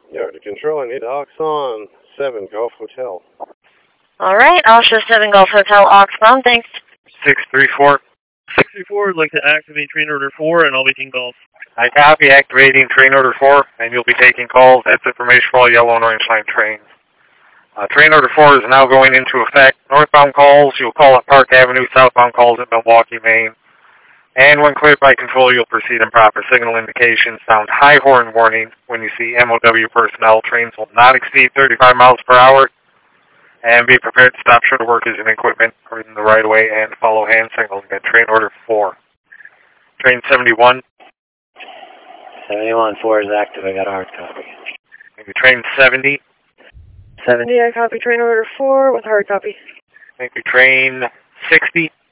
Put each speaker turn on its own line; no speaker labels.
Yard to control, I need Oxon 7 Golf Hotel.
Alright, Osha 7 Golf Hotel, Oxon, thanks.
634.
634, I'd like to activate train order 4 and I'll be taking calls.
I copy, activating train order 4, and you'll be taking calls. That's information for all yellow and orange line trains. Train order 4 is now going into effect. Northbound calls, you'll call at Park Avenue. Southbound calls at Milwaukee, Maine. And when cleared by control, you'll proceed in proper signal indication. Sound high horn warning when you see MOW personnel. Trains will not exceed 35 miles per hour. And be prepared to stop short of workers and equipment or in the right of way and follow hand signals. Again, train order 4. Train 71.
71-4 is active. I got a hard copy.
Maybe train 70.
70, I copy train order 4 with hard copy.
Maybe train 60.